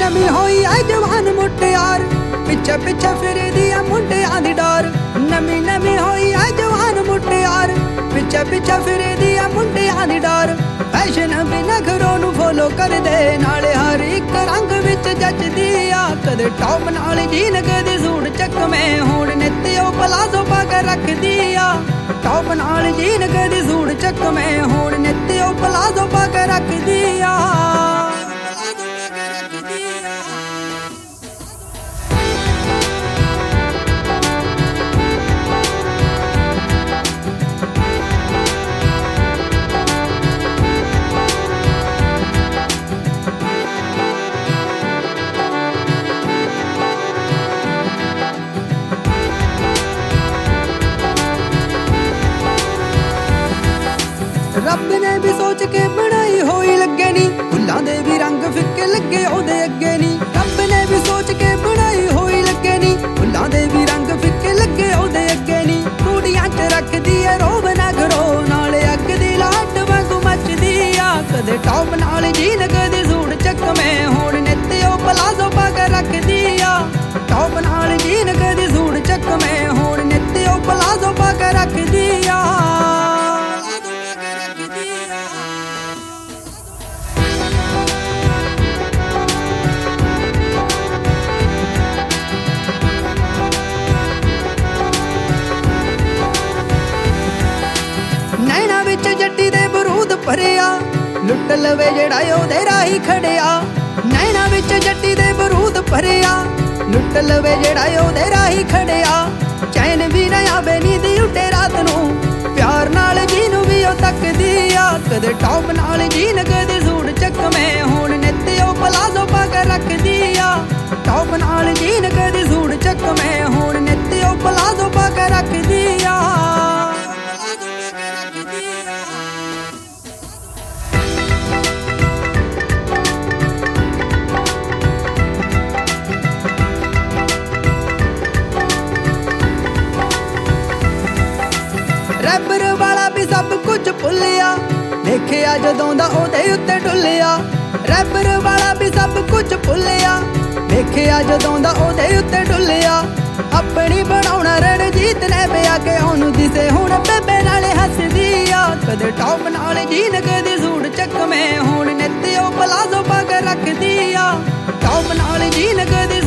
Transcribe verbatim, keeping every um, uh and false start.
ਨਵੀਂ ਹੋਈ ਐ ਜਵਾਨ ਮੁਟਿਆਰ, ਪਿੱਛੇ ਪਿੱਛੇ ਫਿਰਦੀ ਐ ਮੁੰਡਿਆਂ ਦੀ ਡਾਰ। ਨਵੀਂ ਨਵੀਂ ਹੋਈ ਐ ਜਵਾਨ ਮੁਟਿਆਰ, ਪਿੱਛੇ ਪਿੱਛੇ ਫਿਰਦੀ ਐ ਮੁੰਡਿਆਂ ਦੀ ਡਾਰ। ਫੈਸ਼ਨ ਵੀ ਨਖਰੋਂ ਨੂੰ ਫੋਲੋ ਕਰਦੇ, ਨਾਲੇ ਹਰ ਇੱਕ ਰੰਗ ਵਿੱਚ ਜੱਚਦੀ ਆ। ਕਦੇ ਟੌਪ ਨਾਲ ਜੀਨ, ਕਦੇ ਸੂਟ ਚੱਕਵੇਂ, ਹੁਣ ਨਿੱਤ ਉਹ ਪਲਾਜ਼ੋ ਪਾ ਕੇ ਰੱਖਦੀ ਆ। ਟੌਪ ਨਾਲ ਜੀਨ, ਕਦੇ ਸੂਟ ਚੱਕਵੇਂ, ਹੁਣ ਨਿੱਤ ਉਹ ਪਲਾਜ਼ੋ ਪਾ ਕੇ ਰੱਖਦੀ ਆ। ਰੱਬ ਨੇ ਵੀ ਸੋਚ ਕੇ ਬਣਾਈ ਹੋਈ ਲੱਗੇ ਨੀ, ਫੁੱਲਾਂ ਦੇ ਵੀ ਰੰਗ ਫਿੱਕੇ ਲੱਗੇ ਉਹਦੇ ਅੱਗੇ ਨੀ। ਰੱਬ ਨੇ ਵੀ ਸੋਚ ਕੇ ਬਣਾਈ ਹੋਈ ਲੱਗੇ ਨੀ, ਫੁੱਲਾਂ ਦੇ ਵੀ ਰੰਗ ਫਿੱਕੇ ਲੱਗੇ ਉਹਦੇ ਅੱਗੇ ਨੀ। ਕੁੜੀਆਂ 'ਚ ਰੱਖਦੀ ਏ ਰੋਬ ਨਾ ਕਰੋ, ਨਾਲੇ ਅੱਗ ਦੀ ਲਾਟ ਵਾਂਗੂ ਮੱਚਦੀ ਆ। ਕਦੇ ਟੌਪ ਨਾਲ ਜੀਨ, ਕਦੇ ਸੂਟ ਚੱਕਵੇਂ, ਹੁਣ ਨਿੱਤ ਉਹ ਪਲਾਜ਼ੋ ਪਾ ਕੇ ਰੱਖਦੀ ਆ। ਟੌਪ ਨਾਲ ਜੀਨ, ਕਦੇ ਸੂਟ ਚੱਕਵੇਂ, ਹੁਣ ਨਿੱਤ ਉਹ ਪਲਾਜ਼ੋ ਪਾ ਕੇ ਰੱਖਦੀ ਆ। ਨੈਣਾ ਵਿੱਚ ਜੱਟੀ ਦੇ ਬਰੂਦ ਭਰਿਆ, ਲੁੱਟ ਲਵੇ ਜਿਹੜਾ ਉਹਦੇ ਰਾਹੀ ਖੜਿਆ। ਨੈਣਾ ਵਿੱਚ ਜੱਟੀ ਦੇ ਬਰੂਦ ਭਰਿਆ, ਲੁੱਟ ਲਵੇ ਜਿਹੜਾ ਉਹਦੇ ਰਾਹੀ ਖੜਿਆ। ਚੈਨ ਵੀ ਨਾ ਆਵੇ, ਨੀਂਦ ਉੱਡੇ ਰਾਤ ਨੂੰ, ਪਿਆਰ ਨਾਲ ਜਿਹਨੂੰ ਵੀ ਉਹ ਤੱਕਦੀ ਆ। ਕਦੇ ਟੌਪ ਨਾਲ ਜੀਨ, ਕਦੇ ਸੂਟ ਚੱਕਵੇਂ, ਹੁਣ ਨਿੱਤ ਉਹ ਪਲਾਜ਼ੋ ਪਾ ਕੇ ਰੱਖਦੀ ਆ। ਟੌਪ ਨਾਲ ਜੀਨ, ਕਦੇ ਸੂਟ ਚੱਕਵੇਂ, ਹੁਣ ਨਿੱਤ ਉਹ ਪਲਾਜ਼ੋ ਪਾ ਕੇ ਰੱਖਦੀ ਆ। ਰੈਪਰ ਵਾਲਾ ਵੀ ਸਭ ਕੁਝ ਭੁੱਲਿਆ, ਦੇਖਿਆ ਜਦੋਂ ਦਾ ਉਹਦੇ ਉੱਤੇ ਡੁੱਲਿਆ। ਰੈਪਰ ਵਾਲਾ ਵੀ ਸਭ ਕੁਝ ਭੁੱਲਿਆ, ਦੇਖਿਆ ਜਦੋਂ ਦਾ ਉਹਦੇ ਉੱਤੇ ਡੁੱਲਿਆ। ਆਪਣੀ ਬਣਾਉਣਾ ਰਣਜੀਤ ਨੇ ਵਿਆਹ ਕੇ ਉਹਨੂੰ ਦਿਸੇ, ਹੁਣ ਬੇਬੇ ਨਾਲੇ ਹੱਸਦੀ ਆ। ਕਦੇ ਟੌਪ ਨਾਲ ਜੀਨ, ਕਦੇ ਸੂਟ ਚੱਕਵੇਂ, ਹੁਣ ਨਿੱਤ ਉਹ ਪਲਾਜ਼ੋ ਪਾ ਕੇ ਰੱਖਦੀ ਆ। ਟੌਪ ਨਾਲ ਜੀਨ, ਕਦੇ